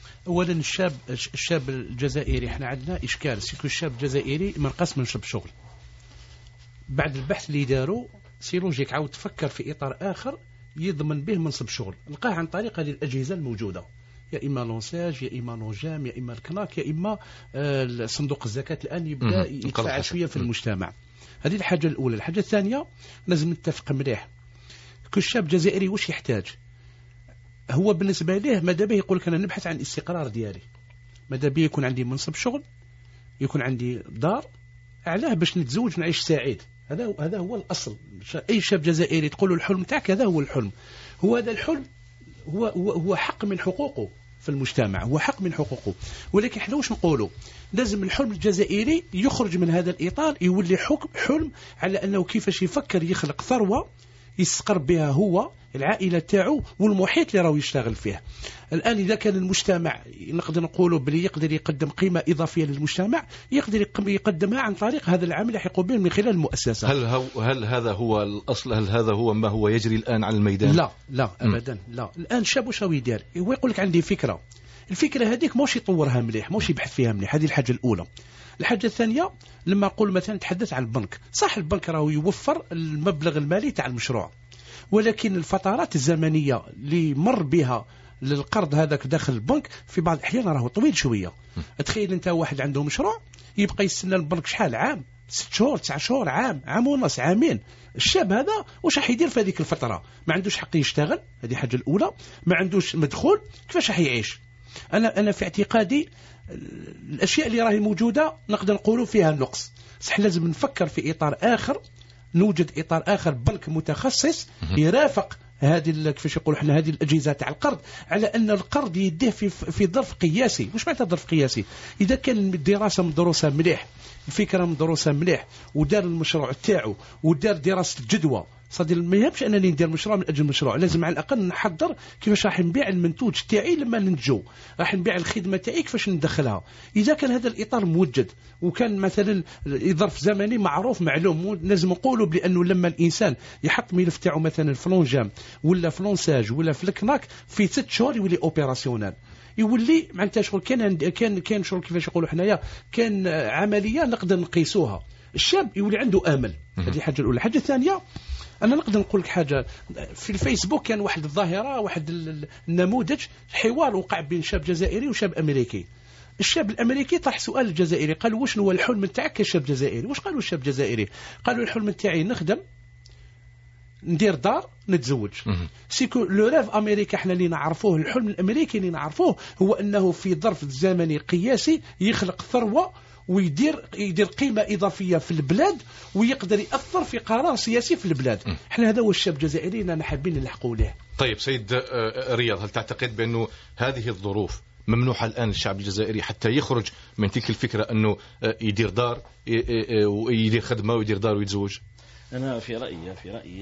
اولا الشاب الشاب الجزائري احنا عندنا اشكال سيكو الشاب الجزائري منقسم من شب شغل. بعد البحث اللي داروا سي لوجيك عاود تفكر في اطار اخر يضمن به منصب شغل، لقاه عن طريق هذه الاجهزه الموجوده، يا اما لونساج يا اما نوجام يا اما الكناك يا اما آه صندوق الزكاه الان يبدا يتفاعل شويه في المجتمع. هذه الحاجه الاولى. الحاجه الثانيه لازم نتفق مليح، كل شاب جزائري واش يحتاج؟ هو بالنسبه له ماذا به يقول لك انا نبحث عن الاستقرار ديالي، ماذا به يكون عندي منصب شغل، يكون عندي دار، علاه باش نتزوج نعيش سعيد. هذا هذا هو الاصل. اي شاب جزائري تقول له الحلم تاعك هذا هو الحلم. هو هذا الحلم هو هو هو حق من حقوقه في المجتمع، هو حق من حقوقه. ولكن احنا واش نقولوا؟ لازم الحلم الجزائري يخرج من هذا الاطار، يولي حكم حلم على انه كيفاش يفكر يخلق ثروه يستقر بها هو العائله تاعو والمحيط اللي راهو يشتغل فيه. الان اذا كان المجتمع نقدر نقولوا بلي يقدر يقدم قيمه اضافيه للمجتمع، يقدر يقدمها عن طريق هذا العمل اللي يقوم به من خلال المؤسسه. هل هو هل هذا هو الاصل؟ هل هذا هو ما هو يجري الان على الميدان؟ لا لا ابدا لا. الان الشاب واش راهو يدير؟ هو يقول لك عندي فكره، الفكره هذيك موش يطورها مليح، موش يبحث فيها مليح. هذه الحاجه الاولى. الحاجه الثانيه لما نقول مثلا تحدث عن البنك، صح البنك راهو يوفر المبلغ المالي تاع المشروع، ولكن الفترات الزمنيه اللي مر بها للقرض هذاك داخل البنك في بعض الاحيان راهو طويل شويه. تخيل انت واحد عنده مشروع يبقى يستنى البنك شحال؟ عام، ست شهور، تسع شهور، عام، عام ونص، عامين. الشاب هذا واش راح يدير في هذيك الفتره؟ ما عندوش حق يشتغل، هذه حاجه الاولى، ما عندوش مدخول، كيفاش راح يعيش؟ انا انا في اعتقادي الاشياء اللي راهي موجوده نقدر نقولوا فيها نقص. صح لازم نفكر في اطار اخر، نوجد اطار اخر، بنك متخصص يرافق هذه كيفاش يقولوا احنا هذه الاجهزه تاع القرض، على ان القرض يديه في في ظرف قياسي. واش معناتها ظرف قياسي؟ اذا كان الدراسه مدروسه مليح، الفكره مدروسه مليح، ودار المشروع تاعو ودار دراسه الجدوى، صديق ما يهمش انني ندير مشروع من اجل المشروع، لازم على الاقل نحضر كيفاش راح نبيع المنتوج تاعي لما ننتجو، راح نبيع الخدمه تاعي كيفاش ندخلها. اذا كان هذا الاطار موجد وكان مثلا ظرف زمني معروف معلوم، لازم نقولوا بانه لما الانسان يحط ملف تاعو مثلا في لونجام ولا في لونساج ولا في الكناك في ست شهور يولي اوبيراسيونال، يولي معناتها شغل كان كان كان شغل كيفاش يقولوا حنايا كان عمليه نقدر نقيسوها. الشاب يولي عنده امل. هذه الحاجه الاولى. الحاجه الثانيه أنا نقدر نقول لك حاجة، في الفيسبوك كان واحد الظاهرة، واحد النموذج، حوار وقع بين شاب جزائري وشاب أمريكي. الشاب الأمريكي طرح سؤال الجزائري، قال واش هو الحلم نتاعك كشاب جزائري؟ واش قالوا الشاب الجزائري؟ قالوا الحلم نتاعي نخدم، ندير دار، نتزوج. سيكو لو ريف امريكا احنا اللي نعرفوه، الحلم الامريكي اللي نعرفوه هو انه في ظرف زمني قياسي يخلق ثروة ويدير يدير قيمة إضافية في البلاد ويقدر يأثر في قرار سياسي في البلاد. احنا هذا هو الشاب الجزائري اللي حابين نلحقوا له. طيب سيد رياض، هل تعتقد بأنه هذه الظروف ممنوحة الآن للشعب الجزائري حتى يخرج من تلك الفكرة أنه يدير دار ويدير خدمة ويدير دار ويتزوج؟ أنا في رأيي في رأيي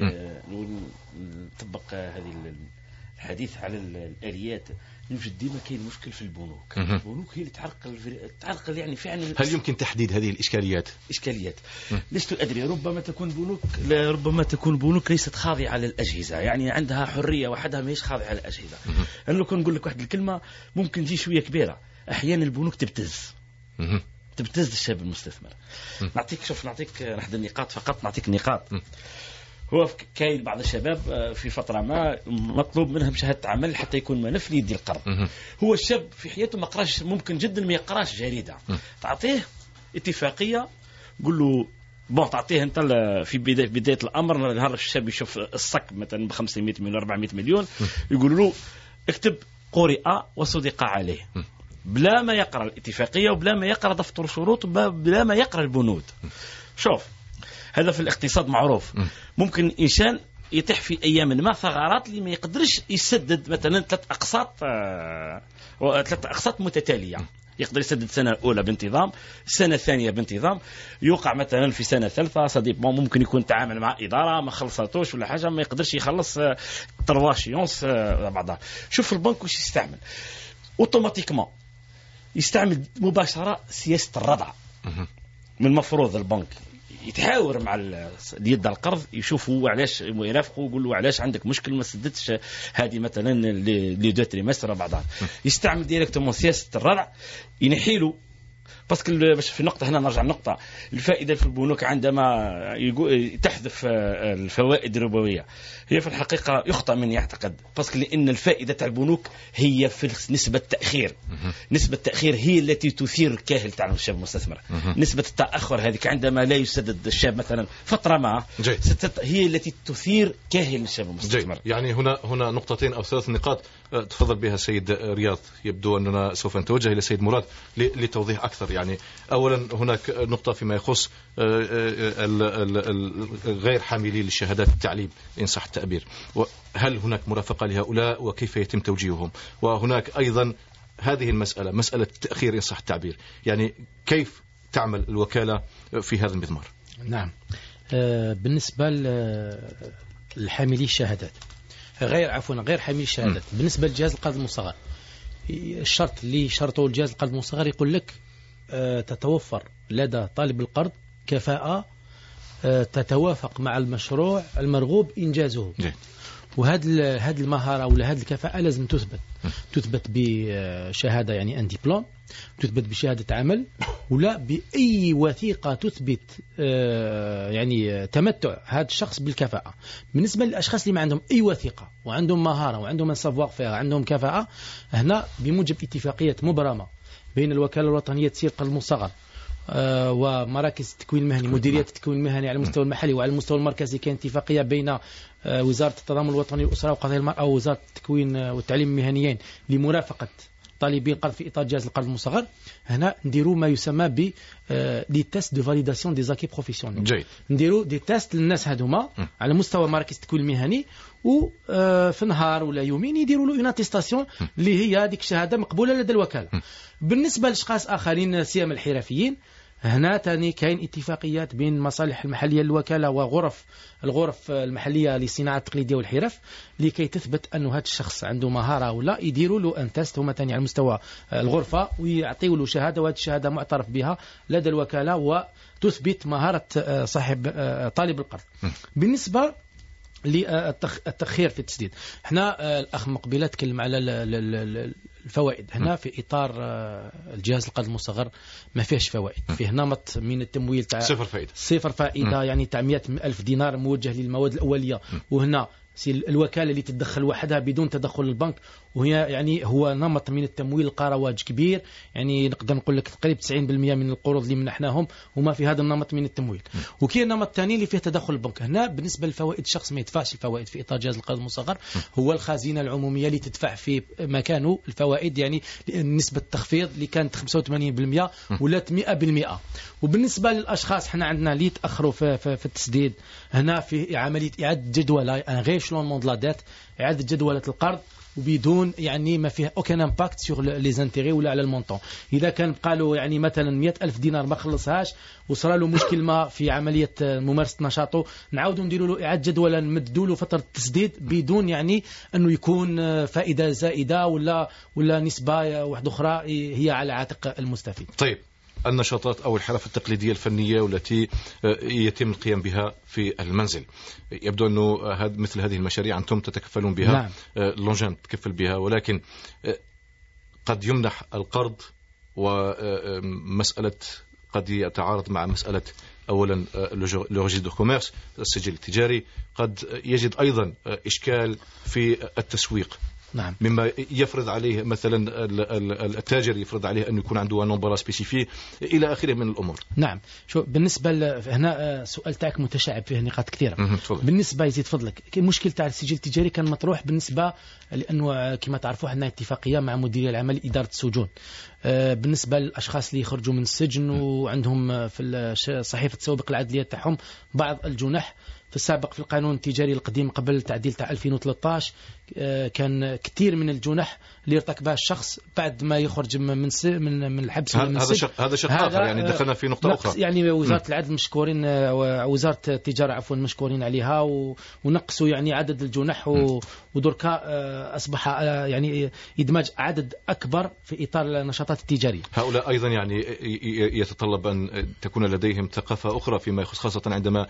نطبق هذه الحديث على الآليات. يوجد ديما كاين مشكل في البنوك. البنوك هي اللي تعرقل تعرقل يعني فعلا. هل يمكن تحديد هذه الإشكاليات؟ إشكاليات لست أدري. ربما تكون بنوك ربما تكون بنوك ليست خاضعة للأجهزة، يعني عندها حرية وحدها ماهيش خاضعة للأجهزة. أنا لو كان نقول لك واحد الكلمة ممكن تجي شوية كبيرة، أحيانا البنوك تبتز تبتز الشاب المستثمر. نعطيك شوف نعطيك نحد النقاط فقط، نعطيك نقاط. هو كاين بعض الشباب في فترة ما مطلوب منهم شهادة عمل حتى يكون ملف ليدي القرض. هو الشاب في حياته ما قراش، ممكن جدا ما يقراش جريدة، تعطيه اتفاقية قل له بون، تعطيه انت في بداية بداية الأمر. نهار الشاب يشوف الصك مثلا ب خمسمائة مليون أربعمائة مليون، يقول له اكتب قرئ وصدق عليه، بلا ما يقرأ الاتفاقية وبلا ما يقرأ دفتر شروط وبلا ما يقرأ البنود. شوف هذا في الاقتصاد معروف. ممكن إنسان يطيح في أيام ما ثغرات اللي ما يقدرش يسدد مثلا ثلاث أقساط آه ثلاث أقساط متتالية. يقدر يسدد السنة الأولى بانتظام، السنة الثانية بانتظام، يوقع مثلا في سنة ثالثة صديق ممكن يكون تعامل مع إدارة ما خلصتوش ولا حاجة، ما يقدرش يخلص ترواشيونس آه بعضها. شوف البنك وش يستعمل أوتوماتيكما، يستعمل مباشرة سياسة الردع. من المفروض البنك يتحاور مع اللي يدى القرض، يشوفوا علاش يرافقوا، يقولوا علاش عندك مشكل ما سددتش هذه مثلا لي دو تريمستر بعضها. يستعمل ديريكتومون سياسه الردع، ينحيلوا باسكو باش في نقطه هنا نرجع لنقطه الفائده في البنوك عندما تحذف الفوائد الربويه، هي في الحقيقه يخطئ من يعتقد، باسكو لان الفائده تاع البنوك هي في نسبه التاخير. نسبه التاخير هي التي تثير الكاهل تاع الشاب المستثمر. نسبه التاخر هذيك عندما لا يسدد الشاب مثلا فتره ما هي التي تثير كاهل الشاب المستثمر. جيد. يعني هنا هنا نقطتين او ثلاث نقاط تفضل بها السيد رياض، يبدو اننا سوف نتوجه الى السيد مراد لتوضيح اكثر. يعني اولا هناك نقطه فيما يخص غير حاملي للشهادات التعليم ان صح التعبير، هل هناك مرافقه لهؤلاء وكيف يتم توجيههم؟ وهناك ايضا هذه المساله، مساله التاخير ان صح التعبير، يعني كيف تعمل الوكاله في هذا المضمار؟ نعم، بالنسبه للحاملي الشهادات غير عفوا غير حاملي الشهادات، بالنسبه لجهاز القرض المصغر، الشرط اللي شرطه الجهاز القرض المصغر يقول لك تتوفر لدى طالب القرض كفاءة تتوافق مع المشروع المرغوب إنجازه. وهذه هذه المهارة ولا هذه الكفاءة لازم تثبت تثبت بشهادة يعني ان دبلوم، تثبت بشهادة عمل، ولا بأي وثيقة تثبت يعني تمتع هذا الشخص بالكفاءة. بالنسبة للأشخاص اللي ما عندهم أي وثيقة وعندهم مهارة وعندهم من سافوار فيها عندهم كفاءة، هنا بموجب اتفاقية مبرمة بين الوكالة الوطنية لتسيير القرض المصغر آه ومراكز التكوين المهني، مديريات التكوين المهني على المستوى المحلي وعلى المستوى المركزي، كان اتفاقية بين آه وزارة التضامن الوطني والأسرة وقضايا المرأة ووزارة التكوين والتعليم المهنيين لمرافقة طالبين القرض في إطار جهاز القرض المصغر. هنا نديروا ما يسمى ب دي تيست دو فاليداسيون دي زاكي بروفيسيونيل، نديروا دي تيست للناس هذوما على مستوى مراكز التكوين المهني، وفي نهار ولا يومين يديروا له اون اتيستاسيون اللي هي هذيك الشهاده مقبوله لدى الوكاله. بالنسبه لاشخاص اخرين سيما الحرفيين، هنا تاني كاين اتفاقيات بين المصالح المحليه للوكاله وغرف الغرف المحليه للصناعه التقليديه والحرف لكي تثبت انه هذا الشخص عنده مهاره ولا، يديروا له ان تيست هما تاني على مستوى الغرفه ويعطيوا له شهاده، وهذه الشهاده معترف بها لدى الوكاله وتثبت مهاره صاحب طالب القرض. بالنسبه للتأخير في التسديد، احنا الأخ مقبلة تكلم على الفوائد. هنا في إطار الجهاز القرض المصغر ما فيهش فوائد، فيه نمط من التمويل تاع صفر فائدة صفر فائدة يعني تاع مئة ألف دينار موجه للمواد الأولية، وهنا الوكالة اللي تتدخل وحدها بدون تدخل البنك، وهي يعني هو نمط من التمويل القرواج كبير، يعني نقدر نقول لك تقريبا تسعين بالمئة من القروض اللي منحناهم هما في هذا النمط من التمويل. وكاين نمط ثاني اللي فيه تدخل البنك. هنا بالنسبة للفوائد الشخص ما يدفعش الفوائد في إطار جهاز القرض المصغر، هو الخزينة العمومية اللي تدفع في مكانه الفوائد، يعني نسبة التخفيض اللي كانت خمسة وثمانين بالمئة ولات مئة بالمئة. وبالنسبة للأشخاص احنا عندنا اللي تأخروا في, في, في التسديد، هنا في عملية إعادة جدولة ان غيشلون دو لا ديت، إعادة جدولة القرض وبدون يعني ما فيها اوكان امباكت سور لي زانتيغي ولا على المونطون. اذا كان بقى له يعني مثلا مئة ألف دينار ما خلصهاش وصار له مشكل ما في عمليه ممارسه نشاطه، نعاودوا نديروا له اعاده جدوله، نمدوا له فتره التسديد بدون يعني انه يكون فائده زائده ولا ولا نسبه واحده اخرى هي على عاتق المستفيد. طيب، النشاطات أو الحرف التقليدية الفنية والتي يتم القيام بها في المنزل، يبدو أنه مثل هذه المشاريع أنتم تتكفلون بها. نعم. لونجين تكفل بها، ولكن قد يمنح القرض ومسألة قد يتعارض مع مسألة أولا لو ريجيستر دو كوميرس، السجل التجاري، قد يجد أيضا إشكال في التسويق. نعم. مما يفرض عليه مثلا التاجر يفرض عليه أن يكون عنده نمبر سبيسيفي إلى آخره من الأمور. نعم. شو بالنسبة هنا سؤال تاعك متشعب فيه نقاط كثيرة. بالنسبة يزيد فضلك، المشكل تاع السجل التجاري كان مطروح بالنسبة لأنه كما تعرفوا عندنا اتفاقية مع مديرية العمل إدارة السجون بالنسبة للأشخاص اللي يخرجوا من السجن وعندهم في صحيفة سوابق العدلية تاعهم بعض الجنح، في السابق في القانون التجاري القديم قبل التعديل تاع ألفين وثلاثة عشر كان كثير من الجنح اللي ارتكبها الشخص بعد ما يخرج من من من الحبس هذا من شق هذا شق اخر، يعني دخلنا في نقطه اخرى. يعني وزاره العدل مشكورين، وزاره التجاره عفوا مشكورين عليها، ونقصوا يعني عدد الجنح، ودركا اصبح يعني ادماج عدد اكبر في اطار النشاطات التجاريه. هؤلاء ايضا يعني يتطلب ان تكون لديهم ثقافه اخرى فيما يخص، خاصه عندما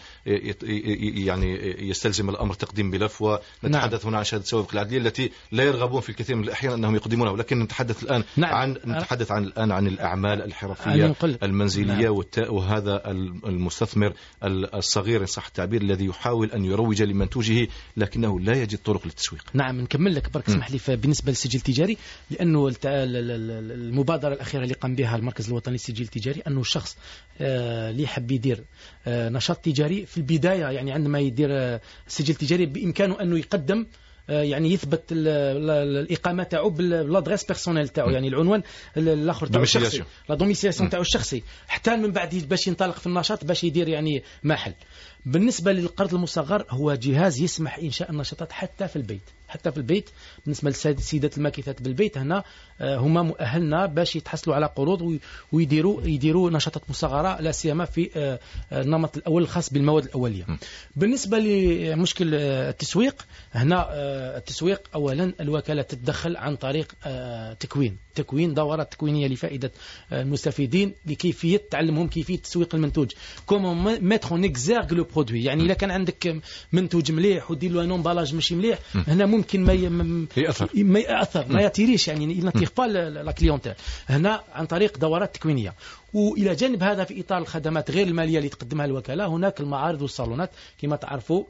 يعني يستلزم الامر تقديم ملف. ونتحدث هنا عن شهاده السوابق العدليه التي لا يرغبون في الكثير من الاحيان انهم يقدمونها، ولكن نتحدث الان نعم. عن نتحدث عن الان عن الاعمال الحرفيه المنزليه نعم. وهذا المستثمر الصغير ان صح التعبير الذي يحاول ان يروج لمنتوجه لكنه لا يجد طرق للتسويق. نعم نكمل لك برك اسمح لي. بالنسبه للسجل التجاري، لانه المبادره الاخيره اللي قام بها المركز الوطني للسجل التجاري انه الشخص اللي يحب يدير نشاط تجاري في البدايه، يعني عندما يدير سجل تجاري بامكانه انه يقدم يعني يثبت الإقامة تاعو بالادريس بيرسونيل تاعو، يعني العنوان الاخر تاعو الشخصي، لا دوميسيلاسيون تاعو الشخصي، حتى من بعد باش ينطلق في النشاط باش يدير يعني محل. بالنسبة للقرض المصغر هو جهاز يسمح إنشاء النشاطات حتى في البيت، حتى في البيت. بالنسبة للسيدات الماكثات بالبيت هنا هما مؤهلنا باش يتحصلوا على قروض ويديروا يديروا نشاطات مصغرة، لا سيما في النمط الأول الخاص بالمواد الأولية. بالنسبة لمشكل التسويق هنا، التسويق أولا الوكالة تتدخل عن طريق تكوين تكوين دورات تكوينية لفائدة المستفيدين لكيفية تعلمهم كيفية تسويق المنتوج، كومون ميتر اون اكزيرغ لو برودوي. يعني إذا كان عندك منتوج مليح ودير له ان امبالاج ماشي مليح، هنا ممكن ما يأثر ما يأثر ما يتيريش، يعني نتيخ با لا كليونتيل. هنا عن طريق دورات تكوينية. وإلى جانب هذا في إطار الخدمات غير المالية اللي تقدمها الوكالة، هناك المعارض والصالونات. كما تعرفوا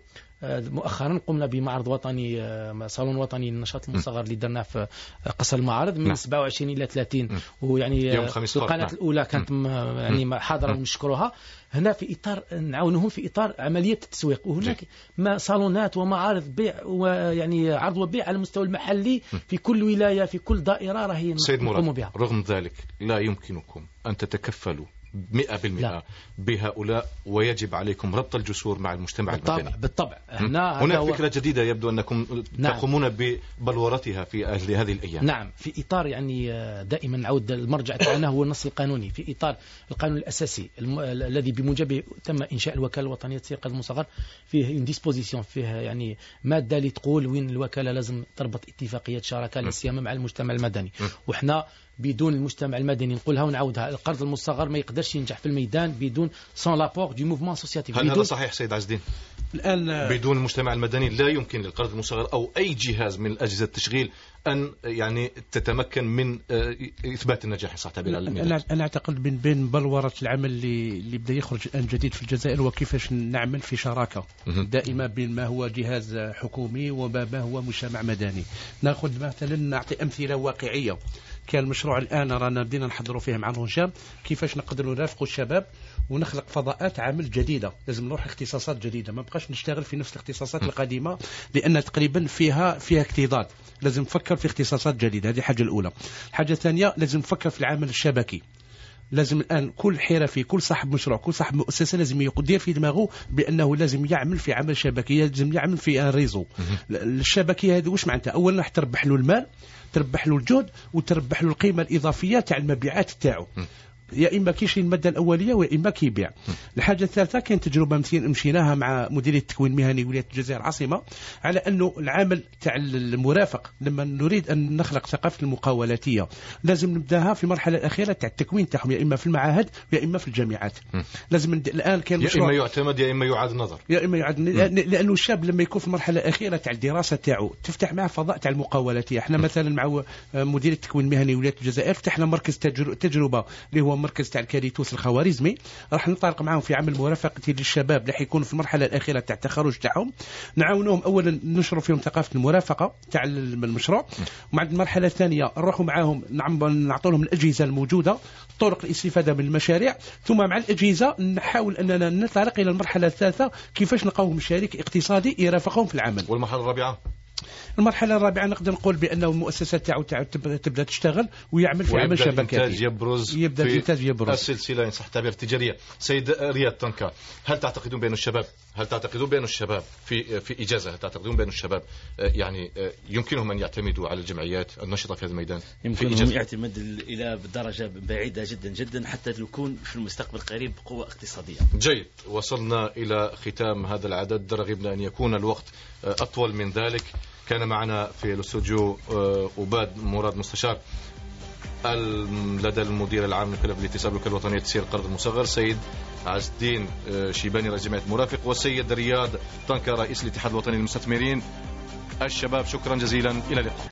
مؤخرا قمنا بمعرض وطني، صالون وطني للنشاط المصغر اللي درناه في قصر المعارض من سبعة وعشرين إلى ثلاثين، ويعني القناة الأولى كانت يعني حاضرة ونشكرها. هنا في إطار نعاونهم في إطار عملية التسويق، وهناك ما صالونات ومعارض بيع ويعني عرض وبيع على المستوى المحلي في كل ولاية في كل دائرة راهي نقوم بها. رغم ذلك لا يمكنكم أن تتكفلوا مئة بالمئة بهؤلاء، ويجب عليكم ربط الجسور مع المجتمع بالطبع المدني. بالطبع. هنا هناك فكرة جديدة يبدو أنكم نعم. تقومون ببلورتها في هذه الأيام. نعم، في إطار يعني دائما نعود المرجع تاعنا هو النص القانوني، في إطار القانون الأساسي الم... الذي بموجبه تم إنشاء الوكالة الوطنية للتسويق المصغر. فيه اون ديسبوزيسيون، فيه يعني مادة اللي تقول وين الوكالة لازم تربط اتفاقية شراكة لا سيما مع المجتمع المدني. وإحنا بدون المجتمع المدني نقولها ونعودها، القرض المصغر ما يقدرش ينجح في الميدان بدون سون لابور دو موفمون اسوسياتيف. هل هذا صحيح سيد عز الدين؟ الآن بدون المجتمع المدني لا يمكن للقرض المصغر أو أي جهاز من أجهزة التشغيل أن يعني تتمكن من إثبات النجاح صح تعبير. أنا أنا أعتقد من بين بلورة العمل اللي اللي بدأ يخرج الآن جديد في الجزائر وكيفاش نعمل في شراكة دائما بين ما هو جهاز حكومي وما هو مجتمع مدني. ناخذ مثلا نعطي أمثلة واقعية. كان المشروع الآن رانا بدينا نحضروا فيه مع الهشام كيفاش نقدروا نرافقوا الشباب ونخلق فضاءات عمل جديدة. لازم نروح اختصاصات جديدة، ما بقاش نشتغل في نفس الاختصاصات القديمة لأن تقريبا فيها فيها اكتظاظ. لازم نفكر في اختصاصات جديدة، هذه حاجة الأولى. الحاجة الثانية لازم نفكر في العمل الشبكي. لازم الآن كل حرفي كل صاحب مشروع كل صاحب مؤسسة لازم يقدر في دماغه بأنه لازم يعمل في عمل شبكي، لازم يعمل في ريزو. الشبكية هذه وش معناتها؟ أولا راح تربح له المال، تربح له الجهد، وتربح له القيمة الإضافية تاع المبيعات تاعو. يا إما كيشري المادة الأولية ويا إما كيبيع. الحاجة الثالثة كان تجربة مشيناها مع مديرية التكوين المهني ولاية الجزائر العاصمة على أنه العمل تاع المرافق لما نريد أن نخلق ثقافة المقاولاتية لازم نبداها في المرحلة الأخيرة تاع التكوين تاعهم، يا إما في المعاهد يا إما في الجامعات. لازم الآن كان يا إما يعتمد يا إما يعاد النظر يا إما يعاد، لأنه الشاب لما يكون في المرحلة الأخيرة تاع الدراسة تاعو تفتح معه فضاء تاع المقاولاتية. احنا مثلا مع مديرية التكوين المهني ولاية الجزائر فتحنا مركز تجربة اللي هو مركز تاع الكاريتوس الخوارزمي. راح نطلق معهم في عمل مرافقة للشباب اللي حيكونوا في المرحلة الأخيرة تاع التخرج تاعهم. نعاونهم أولا نشروا فيهم ثقافة المرافقة تاع المشروع، ومع المرحلة الثانية نروحوا معهم نعطوا لهم الأجهزة الموجودة، طرق الاستفادة من المشاريع، ثم مع الأجهزة نحاول أننا ننطلق إلى المرحلة الثالثة كيفاش نلقاوهم شريك اقتصادي يرافقهم في العمل. والمرحلة الرابعة المرحله الرابعه نقدر نقول بانه المؤسسات تاعو تبدا تشتغل ويعمل في عمل شبكاتي، يبرز يبدا الانتاج يبرز السلسله ان صح التعبير التجاريه. سيد رياض طنكا، هل تعتقدون بان الشباب هل تعتقدون بان الشباب في في اجازه هل تعتقدون بان الشباب يعني يمكنهم ان يعتمدوا على الجمعيات النشطه في هذا الميدان؟ يمكنهم الاعتماد الى بدرجه بعيده جدا جدا حتى لو يكون في المستقبل القريب قوه اقتصاديه. جيد، وصلنا الى ختام هذا العدد، رغبنا ان يكون الوقت اطول من ذلك. كان معنا في الاستوديو أباد مراد مستشار لدى المدير العام لمكتب الاتصال بالوكالة الوطنية لتسيير القرض المصغر، سيد عز الدين شيباني رئيس جمعية مرافق، والسيد رياض طنكا رئيس الاتحاد الوطني للمستثمرين. الشباب شكرا جزيلا، إلى اللقاء.